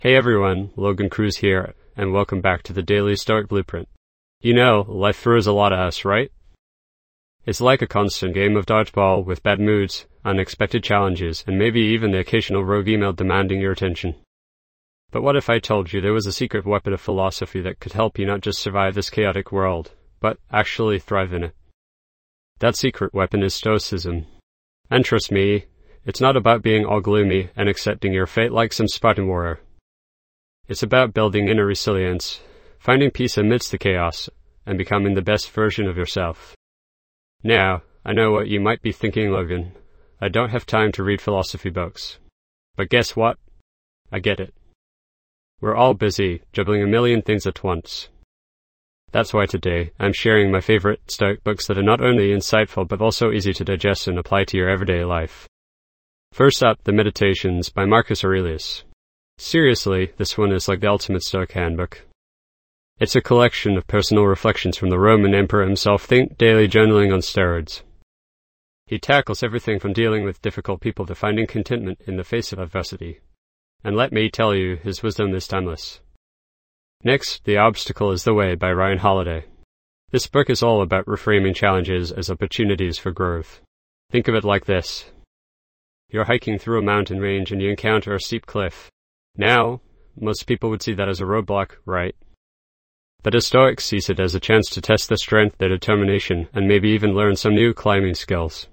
Hey everyone, Logan Cruz here, and welcome back to the Daily Stoic Blueprint. You know, life throws a lot at us, right? It's like a constant game of dodgeball with bad moods, unexpected challenges, and maybe even the occasional rogue email demanding your attention. But what if I told you there was a secret weapon of philosophy that could help you not just survive this chaotic world, but actually thrive in it? That secret weapon is Stoicism. And trust me, it's not about being all gloomy and accepting your fate like some Spartan warrior. It's about building inner resilience, finding peace amidst the chaos, and becoming the best version of yourself. Now, I know what you might be thinking, Logan. I don't have time to read philosophy books. But guess what? I get it. We're all busy, juggling a million things at once. That's why today, I'm sharing my favorite Stoic books that are not only insightful but also easy to digest and apply to your everyday life. First up, The Meditations by Marcus Aurelius. Seriously, this one is like the ultimate Stoic handbook. It's a collection of personal reflections from the Roman emperor himself. Think daily journaling on steroids. He tackles everything from dealing with difficult people to finding contentment in the face of adversity. And let me tell you, his wisdom is timeless. Next, The Obstacle is the Way by Ryan Holiday. This book is all about reframing challenges as opportunities for growth. Think of it like this. You're hiking through a mountain range and you encounter a steep cliff. Now, most people would see that as a roadblock, right? But a Stoic sees it as a chance to test their strength, their determination, and maybe even learn some new climbing skills.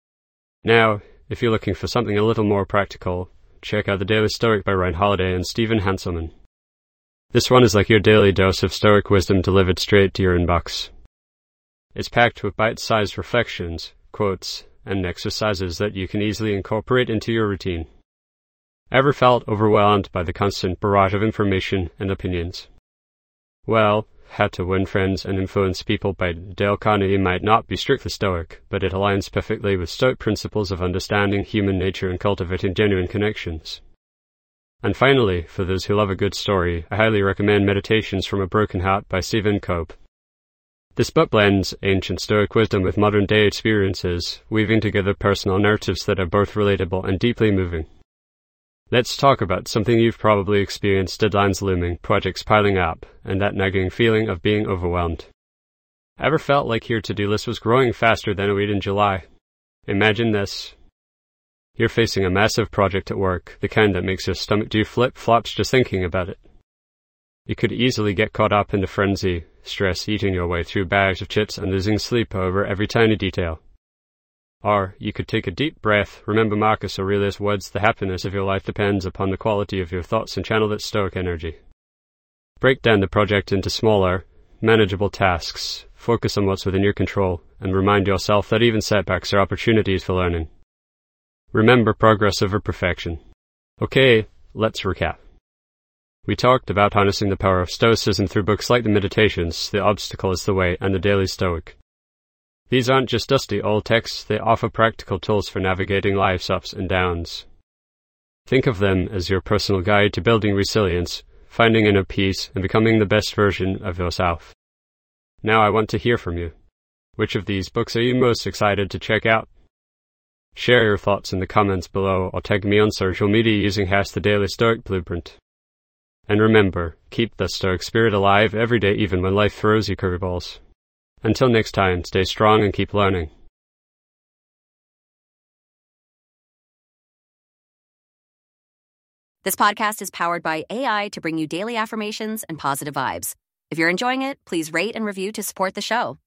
Now, if you're looking for something a little more practical, check out The Daily Stoic by Ryan Holiday and Stephen Hanselman. This one is like your daily dose of Stoic wisdom delivered straight to your inbox. It's packed with bite-sized reflections, quotes, and exercises that you can easily incorporate into your routine. Ever felt overwhelmed by the constant barrage of information and opinions? Well, How to Win Friends and Influence People by Dale Carnegie might not be strictly Stoic, but it aligns perfectly with Stoic principles of understanding human nature and cultivating genuine connections. And finally, for those who love a good story, I highly recommend Meditations from a Broken Heart by Stephen Cope. This book blends ancient Stoic wisdom with modern-day experiences, weaving together personal narratives that are both relatable and deeply moving. Let's talk about something you've probably experienced: deadlines looming, projects piling up, and that nagging feeling of being overwhelmed. Ever felt like your to-do list was growing faster than it would in July? Imagine this. You're facing a massive project at work, the kind that makes your stomach do flip-flops just thinking about it. You could easily get caught up in the frenzy, stress eating your way through bags of chips and losing sleep over every tiny detail. Or you could take a deep breath, remember Marcus Aurelius' words, the happiness of your life depends upon the quality of your thoughts, and channel that Stoic energy. Break down the project into smaller, manageable tasks, focus on what's within your control, and remind yourself that even setbacks are opportunities for learning. Remember progress over perfection. Okay, let's recap. We talked about harnessing the power of Stoicism through books like The Meditations, The Obstacle is the Way, and The Daily Stoic. These aren't just dusty old texts, they offer practical tools for navigating life's ups and downs. Think of them as your personal guide to building resilience, finding inner peace, and becoming the best version of yourself. Now I want to hear from you. Which of these books are you most excited to check out? Share your thoughts in the comments below or tag me on social media using #TheDailyStoicBlueprint. And remember, keep the Stoic spirit alive every day, even when life throws you curveballs. Until next time, stay strong and keep learning. This podcast is powered by AI to bring you daily affirmations and positive vibes. If you're enjoying it, please rate and review to support the show.